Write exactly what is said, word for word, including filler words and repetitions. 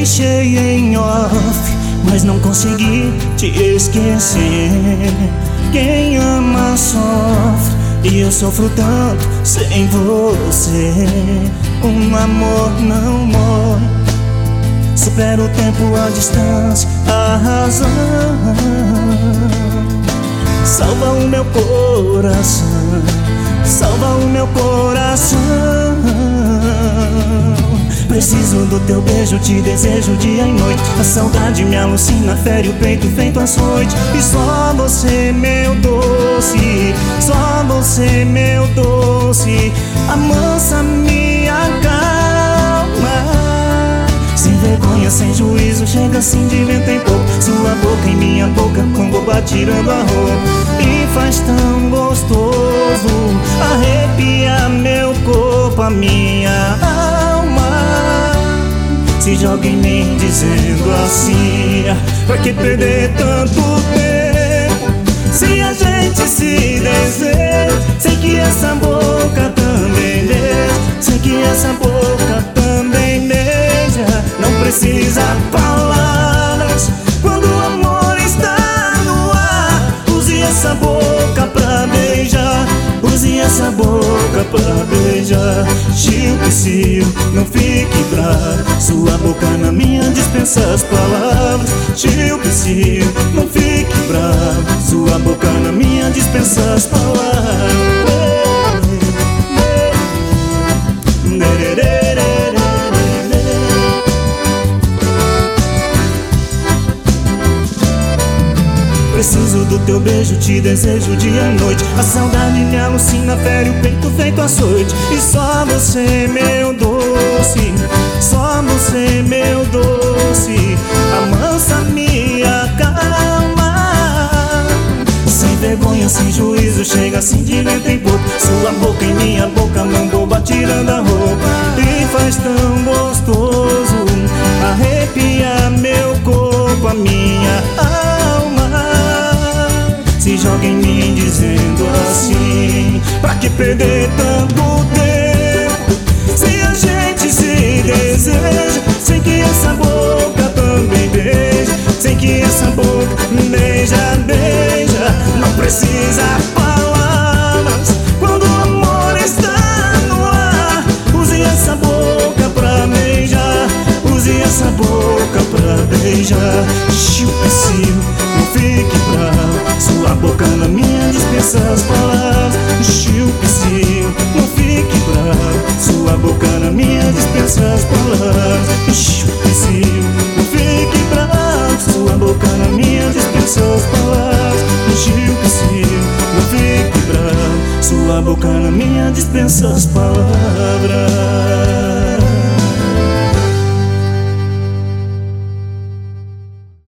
deixei em off, mas não consegui te esquecer. Quem ama sofre, e eu sofro tanto sem você. Um amor não morre, supera o tempo, a distância, a razão. Salva o meu coração, salva o meu coração. Preciso do teu beijo, te desejo dia e noite. A saudade me alucina, fere o peito feito açoite. E só você, meu doce, só você, meu doce, amansa minha calma. Sem vergonha, sem juízo, chega assim de vento em pouco. Sua boca em minha boca, com boba tirando a roupa. E faz tão gostoso, arrepia meu corpo, a minha alma. Se joga em mim dizendo assim: pra que perder tanto tempo? Se a gente se deseja, sei que essa boca também beija, sei que essa boca também beija. Não precisa palavras quando o amor está no ar. Use essa boca pra beijar, use essa boca pra beijar. Chiu, psiu, não fique bravo, sua boca na minha dispensa as palavras. Chiu, psiu, não fique bravo, sua boca na minha dispensa as palavras. Preciso do teu beijo, te desejo dia e noite. A saudade me alucina, fere o peito feito açoite. E só você, meu doce, só você, meu doce, amansa minha calma. Sem vergonha, sem juízo, chega assim de vento em pouco. Sua boca em minha boca, mão boba tirando a roupa. E faz tão gostoso, arrepia meu corpo, a minha alma. Se joga em mim dizendo assim: pra que perder tanto tempo? Se a gente se deseja, sei que essa boca também beija, sei que essa boca beija, beija. Não precisa palavras quando o amor está no ar. Use essa boca pra beijar, use essa boca pra beijar. Chiu, psiu, não fique bravo, sua boca na minha dispensa as palavras. Chiu, psiu, não fique bravo, sua boca na minha dispensa as palavras. Chiu, psiu, não fique bravo, sua boca na minha dispensa as palavras. Chiu, psiu, não fique bravo, sua boca na minha dispensa as palavras.